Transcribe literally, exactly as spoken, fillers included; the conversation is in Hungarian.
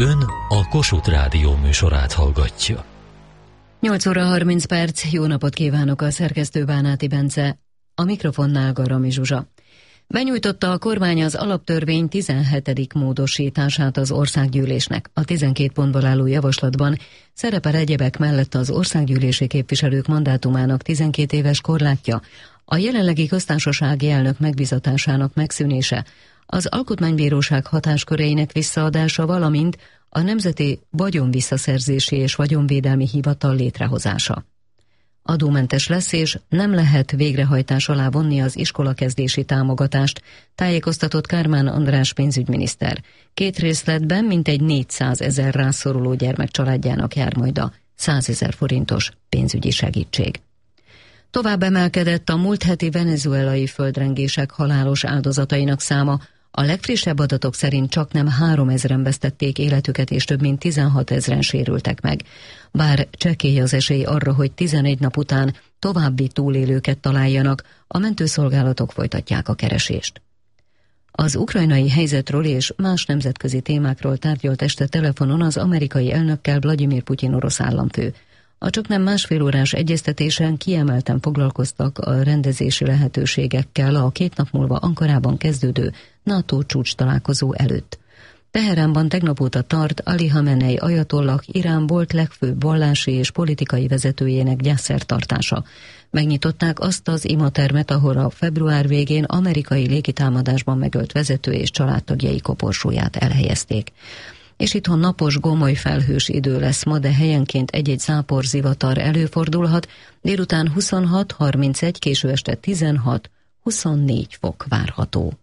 Ön a Kossuth Rádió műsorát hallgatja. nyolc óra harminc perc, jó napot kívánok, a szerkesztő Bánáti Bence, a mikrofonnál Garami Zsuzsa. Benyújtotta a kormány az alaptörvény tizenhetedik módosítását az országgyűlésnek. A tizenkét pontból álló javaslatban szerepel egyebek mellett az országgyűlési képviselők mandátumának tizenkét éves korlátja, a jelenlegi köztársasági elnök megbizatásának megszűnése, az alkotmánybíróság hatásköreinek visszaadása, valamint a Nemzeti Vagyonvisszaszerzési és Vagyonvédelmi Hivatal létrehozása. Adómentes lesz, és nem lehet végrehajtás alá vonni az iskolakezdési támogatást, tájékoztatott Kármán András pénzügyminiszter. Két részletben mintegy négyszázezer rászoruló gyermek családjának jár majd a százezer forintos pénzügyi segítség. Tovább emelkedett a múlt heti venezuelai földrengések halálos áldozatainak száma. A legfrissebb adatok szerint csaknem háromezren vesztették életüket, és több mint tizenhatezren sérültek meg. Bár csekély az esély arra, hogy tizenegy nap után további túlélőket találjanak, a mentőszolgálatok folytatják a keresést. Az ukrajnai helyzetről és más nemzetközi témákról tárgyalt este telefonon az amerikai elnökkel Vladimir Putyin orosz államfő. A csaknem másfél órás egyeztetésen kiemelten foglalkoztak a rendezési lehetőségekkel a két nap múlva Ankarában kezdődő NATO csúcs találkozó előtt. Teheránban tegnap óta tart Ali Hamenei ajatollah, Irán volt legfőbb vallási és politikai vezetőjének gyászszertartása. Megnyitották azt az imatermet, ahol a február végén amerikai légitámadásban megölt vezető és családtagjai koporsóját elhelyezték. És itthon napos, gomoly felhős idő lesz ma, de helyenként egy-egy zápor, zivatar előfordulhat, délután huszonhat harmincegy, késő este tizenhat huszonnégy fok várható.